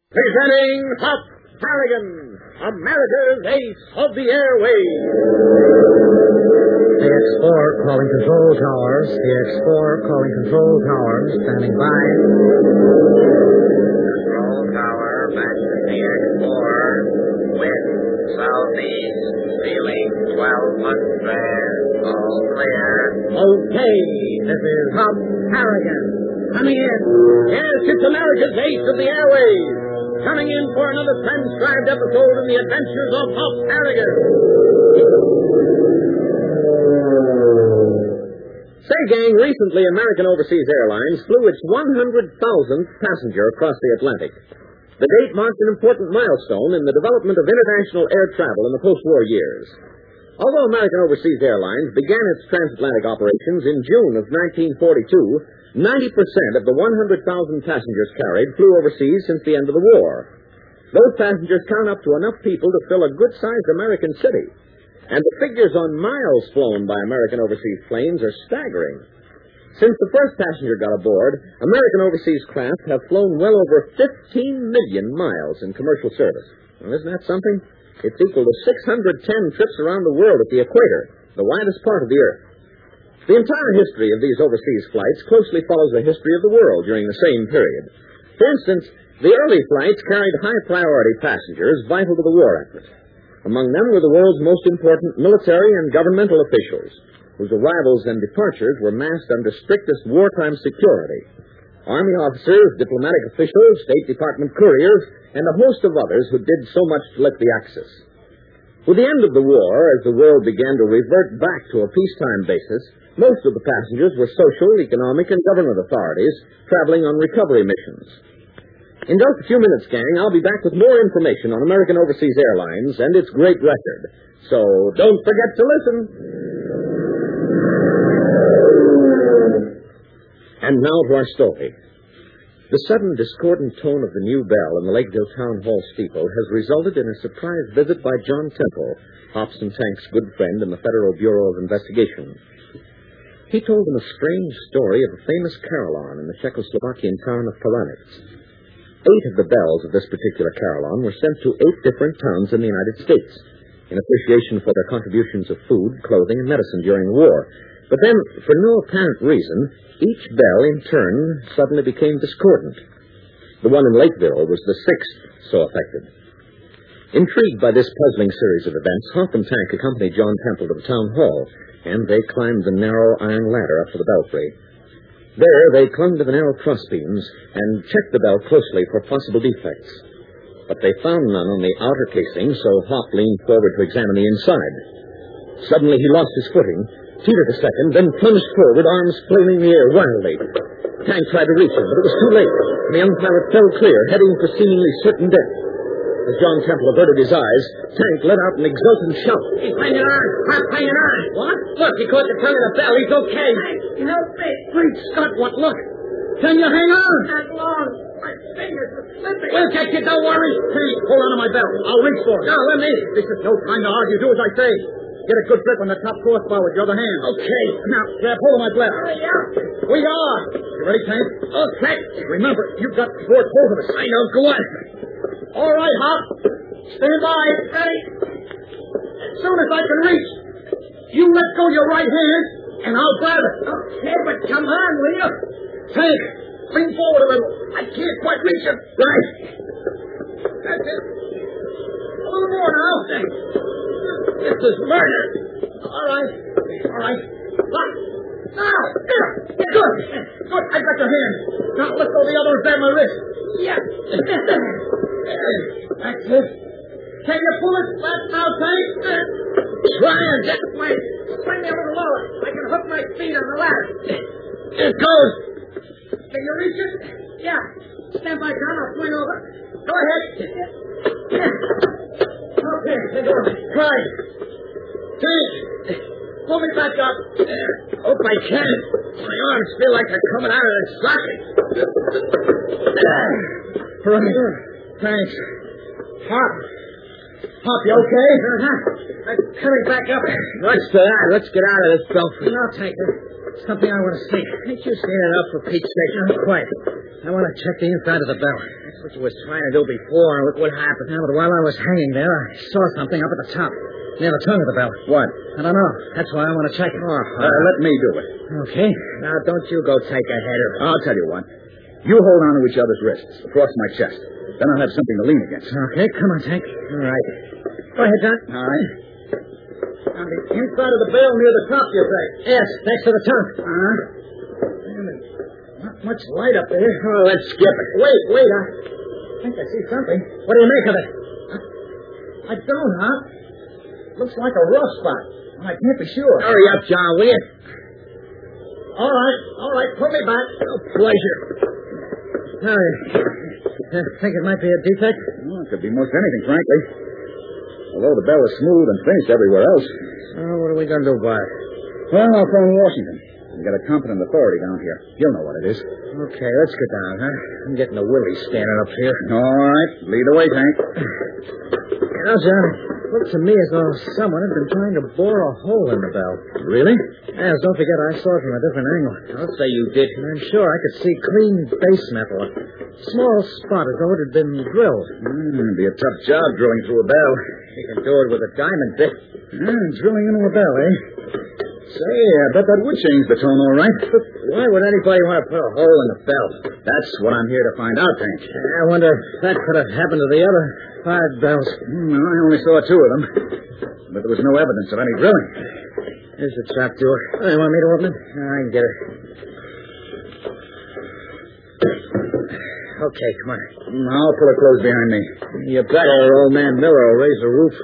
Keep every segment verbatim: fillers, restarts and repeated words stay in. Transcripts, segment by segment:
Presenting Hop Harrigan, America's Ace of the Airways. The X four calling control towers. The X four calling control towers. Standing by. Control tower, back to the X four. Wind, southeast, feeling twelve hundred. All clear. Okay, this is Hop Harrigan. Coming in. Yes, it's America's Ace of the Airways. Coming in for another transcribed episode in the adventures of Hop Harrigan. Say, gang, recently American Overseas Airlines flew its one hundred thousandth passenger across the Atlantic. The date marked an important milestone in the development of international air travel in the post-war years. Although American Overseas Airlines began its transatlantic operations in June of nineteen forty-two, ninety percent of the one hundred thousand passengers carried flew overseas since the end of the war. Those passengers count up to enough people to fill a good-sized American city. And the figures on miles flown by American overseas planes are staggering. Since the first passenger got aboard, American overseas craft have flown well over fifteen million miles in commercial service. Well, isn't that something? It's equal to six hundred ten trips around the world at the equator, the widest part of the Earth. The entire history of these overseas flights closely follows the history of the world during the same period. For instance, the early flights carried high-priority passengers vital to the war effort. Among them were the world's most important military and governmental officials, whose arrivals and departures were massed under strictest wartime security. Army officers, diplomatic officials, State Department couriers, and a host of others who did so much to lift the Axis. With the end of the war, as the world began to revert back to a peacetime basis, most of the passengers were social, economic, and government authorities traveling on recovery missions. In just a few minutes, gang, I'll be back with more information on American Overseas Airlines and its great record. So don't forget to listen. And now to our story. The sudden discordant tone of the new bell in the Lakeville Town Hall steeple has resulted in a surprise visit by John Temple, Hops and Tank's good friend in the Federal Bureau of Investigation. He told them a strange story of a famous carillon in the Czechoslovakian town of Paranitz. Eight of the bells of this particular carillon were sent to eight different towns in the United States in appreciation for their contributions of food, clothing, and medicine during the war. But then, for no apparent reason, each bell in turn suddenly became discordant. The one in Lakeville was the sixth so affected. Intrigued by this puzzling series of events, Hop and Tank accompanied John Temple to the town hall, and they climbed the narrow iron ladder up to the belfry. There, they clung to the narrow crossbeams and checked the bell closely for possible defects. But they found none on the outer casing, so Hop leaned forward to examine the inside. Suddenly, he lost his footing, teetered a second, then plunged forward, arms flailing in the air wildly. Tank tried to reach him, but it was too late. The young pilot fell clear, heading for seemingly certain death. As John Temple averted his eyes, Tank let out an exultant shout. He's hanging on. Hop hanging on. What? Look, he caught the tongue of the bell. He's okay. Help me. Great Scott, what? Look. Can you hang on? Not long. My fingers are slipping. We'll get you, don't worry. Hey, hold on to my belt. I'll reach for it. No, let me. This is no time to argue. Do as I say. Get a good grip on the top crossbar with your other hand. Okay. Now, grab hold of my bladder. Hurry up. We are. You ready, Tank? Okay. Remember, you've got to support both of us. I know. Go on. All right, Hop. Stand by. Ready? As soon as I can reach, you let go your right hand, and I'll grab it. Okay, but come on, will you? Tank, lean forward a little. I can't quite reach him. Right. That's it. A little more now. This is murder. All right. All right. Lock. Now. There. Good. Good. I got your hand. Now let go the other and grab my wrist. Yeah. That's it. Can you pull it flat now, Tank? Try and get way. Swing me a little lower. I can hook my feet on the ladder. Here it goes. Can you reach it? Yeah. Stand by, John. I'll swing over. Go ahead. Okay, take over. Try. Tank, pull me back up. Hope I can. My arms feel like they're coming out of the socket. Right. Thanks. Hop. Hop, you okay? Uh-huh. I'm coming back up. What's that? Let's get out of this belfry. No, Tanker. Something I want to see. Can't you stand it up for Pete's sake? Not quite. I want to check the inside of the bell. That's what you was trying to do before, and look what happened. Yeah, but while I was hanging there, I saw something up at the top, near the tongue of the bell. What? I don't know. That's why I want to check it. Uh, let me do it. Okay. Now, don't you go take a header. I'll tell you what. You hold on to each other's wrists, across my chest. Then I'll have something to lean against. Okay, come on, Tank. All right. Go ahead, John. All right. On the inside of the bell near the top, you say? Yes, next to the tongue. Uh-huh. Not much light up there. Oh, let's skip it. Wait, wait. I think I see something. What do you make of it? I don't, huh? Looks like a rough spot. I can't be sure. Hurry up, John, will you? All right, all right. Put me back. No pleasure. No, you think it might be a defect? Well, it could be most anything, frankly. Although the bell is smooth and finished everywhere else. Oh, what are we going to do about it? Well, I'll phone Washington. We got a competent authority down here. He'll know what it is. Okay, let's get down, huh? I'm getting a willy standing up here. All right. Lead the way, Hank. You know, John, it looked to me as though someone had been trying to bore a hole in the bell. Really? Yes, don't forget I saw it from a different angle. I'll say you did. And I'm sure I could see clean base metal. A small spot as though it had been drilled. Mm, it'd be a tough job drilling through a bell. You can do it with a diamond bit. Mm, drilling into a bell, eh? Say, I bet that would change the tone all right. But why would anybody want to put a hole in the bell? That's what I'm here to find out, Hank. I wonder if that could have happened to the other five bells. Mm, well, I only saw two of them. But there was no evidence of any drilling. Here's the trap door. Oh, you want me to open it? I can get it. Okay, come on. Mm, I'll pull it close behind me. You bet our old man Miller will raise the roof.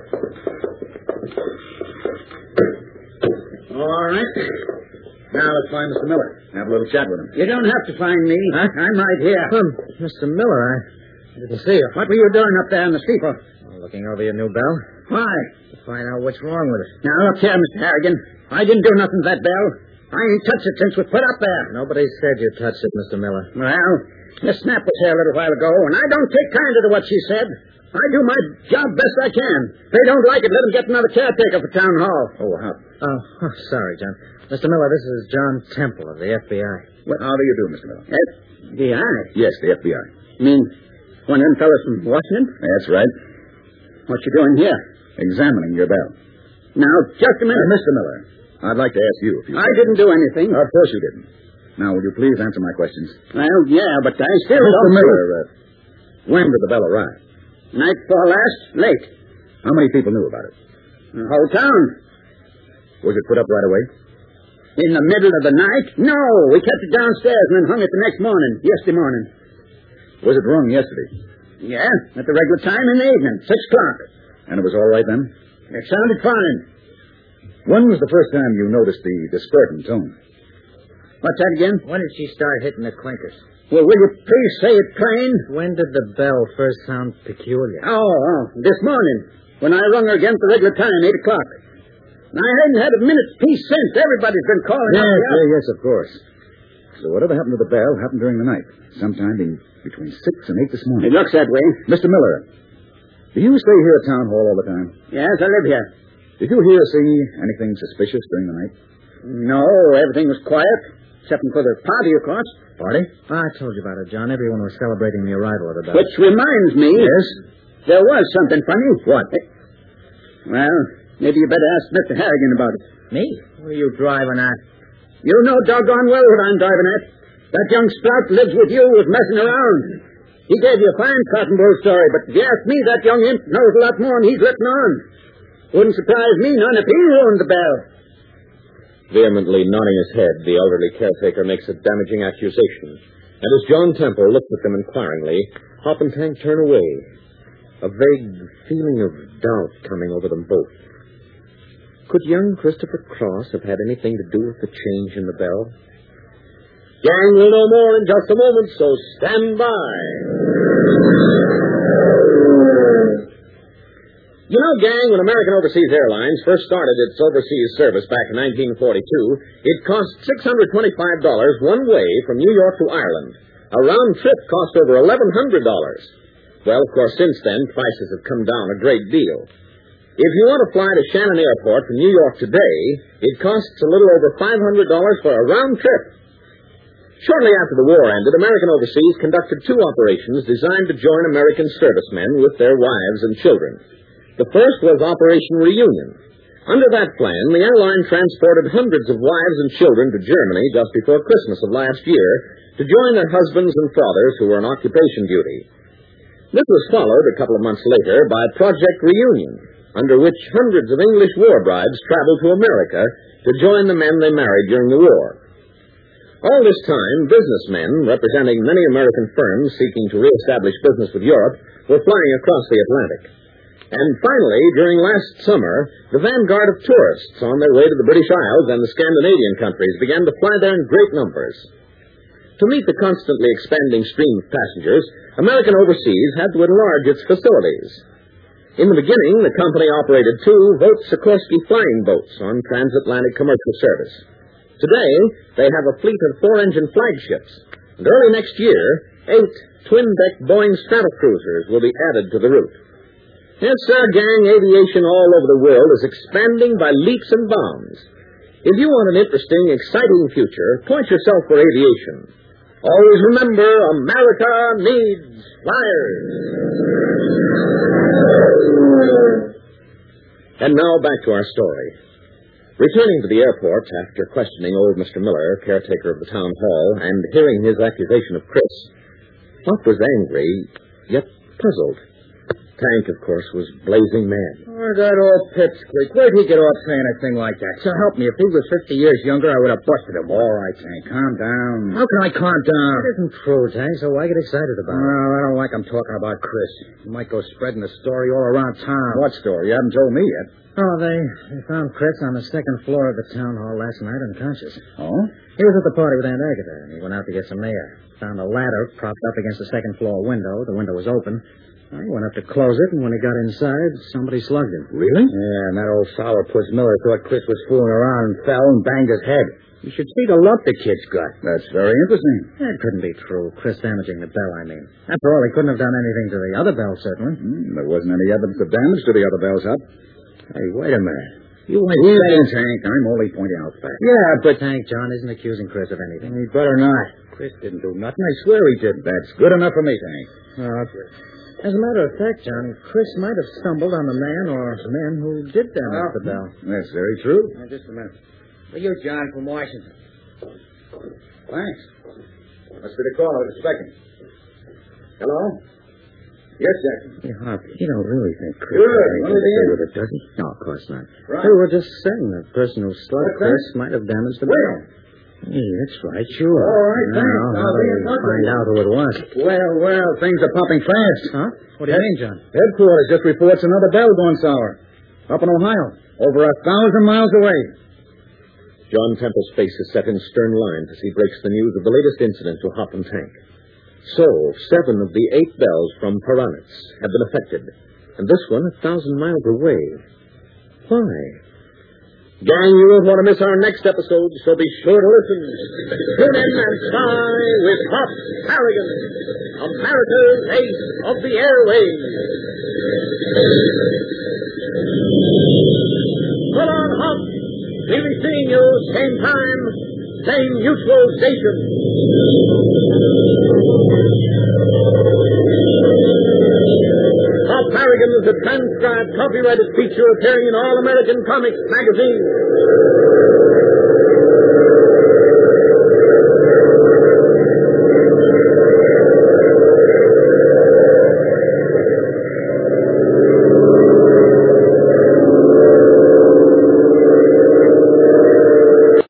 All right. Now let's find Mister Miller. Have a little chat with him. You don't have to find me. Huh? I'm right here. Um, Mister Miller, I didn't see you. What were you doing up there in the steeple? Oh, looking over your new bell Why? to find out what's wrong with it. Now, look here, Mister Harrigan. I didn't do nothing to that bell. I ain't touched it since it was put up there. Nobody said you touched it, Mister Miller. Well, Miss Snap was here a little while ago, and I don't take kindly to what she said. I do my job best I can. If they don't like it, let them get another caretaker for town hall. Oh, how? Oh, oh, sorry, John. Mister Miller, this is John Temple of the F B I. Well, how do you do, Mister Miller? F B I? Yes, the F B I. You mean one of them fellas from Washington? That's right. What you doing here? Examining your bell. Now, just a Uh, minute. Mister Miller, I'd like to ask you if you... I didn't do anything. Of course you didn't. Now, will you please answer my questions? Well, yeah, but I still Mister don't... Miller, uh, when did the bell arrive? Night before last, late. How many people knew about it? The whole town. Was it put up right away? In the middle of the night? No, we kept it downstairs and then hung it the next morning, yesterday morning. Was it rung yesterday? Yeah, at the regular time in the evening, six o'clock. And it was all right then? It sounded fine. When was the first time you noticed the discordant tone? What's that again? When did she start hitting the clinkers? Well, will you please say it plain? When did the bell first sound peculiar? Oh, oh, this morning, when I rung her again at the regular time, eight o'clock. And I hadn't had a minute's peace since. Everybody's been calling Yes, out. yes, yes, of course. So whatever happened to the bell happened during the night, sometime in between six and eight this morning. It looks that way. Mister Miller, do you stay here at Town Hall all the time? Yes, I live here. Did you hear or see anything suspicious during the night? No, everything was quiet, except for the party, of course. Party? Oh, I told you about it, John. Everyone was celebrating the arrival of the bell. Which reminds me... Yes? There was something funny. What? Well, maybe you better ask Mister Harrigan about it. Me? What are you driving at? You know doggone well what I'm driving at. That young sprout lives with you was messing around. He gave you a fine cotton wool story, but if you ask me, that young imp knows a lot more than he's written on. Wouldn't surprise me none if he ruined the bell. Vehemently nodding his head, the elderly caretaker makes a damaging accusation. And as John Temple looks at them inquiringly, Hop and Tank turn away. A vague feeling of doubt coming over them both. Could young Christopher Cross have had anything to do with the change in the bell? Gang will know more in just a moment, so stand by. You know, gang, when American Overseas Airlines first started its overseas service back in nineteen forty-two, it cost six hundred twenty-five dollars one way from New York to Ireland. A round trip cost over eleven hundred dollars. Well, of course, since then, prices have come down a great deal. If you want to fly to Shannon Airport from New York today, it costs a little over five hundred dollars for a round trip. Shortly after the war ended, American Overseas conducted two operations designed to join American servicemen with their wives and children. The first was Operation Reunion. Under that plan, the airline transported hundreds of wives and children to Germany just before Christmas of last year to join their husbands and fathers who were on occupation duty. This was followed a couple of months later by Project Reunion, under which hundreds of English war brides traveled to America to join the men they married during the war. All this time, businessmen representing many American firms seeking to reestablish business with Europe were flying across the Atlantic. And finally, during last summer, the vanguard of tourists on their way to the British Isles and the Scandinavian countries began to fly there in great numbers. To meet the constantly expanding stream of passengers, American Overseas had to enlarge its facilities. In the beginning, the company operated two Vogt Sikorsky flying boats on transatlantic commercial service. Today, they have a fleet of four-engine flagships, and early next year, eight twin-deck Boeing Stratocruisers will be added to the route. Yes, sir, gang, aviation all over the world is expanding by leaps and bounds. If you want an interesting, exciting future, point yourself for aviation. Always remember, America needs flyers. And now back to our story. Returning to the airport after questioning old Mister Miller, caretaker of the town hall, and hearing his accusation of Chris, Pop was angry, yet puzzled. Tank, of course, was blazing mad. Oh, that old pipsqueak. Where'd he get off saying a thing like that? So help me, if he was fifty years younger, I would have busted him. All right, Tank, calm down. How can I calm down? It isn't true, Tank, so why get excited about it? Well, I don't like him talking about Chris. He might go spreading the story all around town. What story? You haven't told me yet. Oh, they, they found Chris on the second floor of the town hall last night unconscious. Oh? He was at the party with Aunt Agatha, and he went out to get some air. Found a ladder propped up against the second floor window. The window was open. I went up to close it, and when he got inside, somebody slugged him. Really? Yeah, and that old sourpuss Miller thought Chris was fooling around and fell and banged his head. You should see the lump the kid's got. That's very interesting. That couldn't be true. Chris damaging the bell, I mean. After all, he couldn't have done anything to the other bell, certainly. Mm, there wasn't any evidence of damage to the other bells up. Hey, wait a minute. You ain't saying, Tank. I'm only pointing out facts. Yeah, but Tank, John isn't accusing Chris of anything. He better not. Chris didn't do nothing. I swear he didn't. That's good enough for me, Tank. Oh, okay. As a matter of fact, Johnny, Chris might have stumbled on the man or men who did damage oh, the bell. That's very true. Now, just a minute. For you, John, from Washington. Thanks. Must be the caller. Just a second. Hello? Yes, Jackson. Hey, Hop, you don't really think Chris Good. had anything to do with it, does he? No, of course not. Right. Hey, we're just saying the person who slugged What's Chris that? might have damaged the Where? bell. Hey, that's right, sure. All right, now, thanks. how I'll do be in we touch with find you. out who it was? Well, well, things are popping fast. Huh? What do you mean, John? Headquarters just reports another bell going sour. Up in Ohio. Over a thousand miles away. John Temple's face is set in stern lines as he breaks the news of the latest incident to Hop and Tank. So, seven of the eight bells from Paranitz have been affected, and this one a thousand miles away. Why? Gang, you won't want to miss our next episode, so be sure to listen. Tune in and spy with Hop Harrigan, America's ace of the airwaves. So long, Hop. We'll be seeing you same time, same neutral station. Hop Harrigan is a transcribed, copyrighted feature appearing in All American Comics magazine.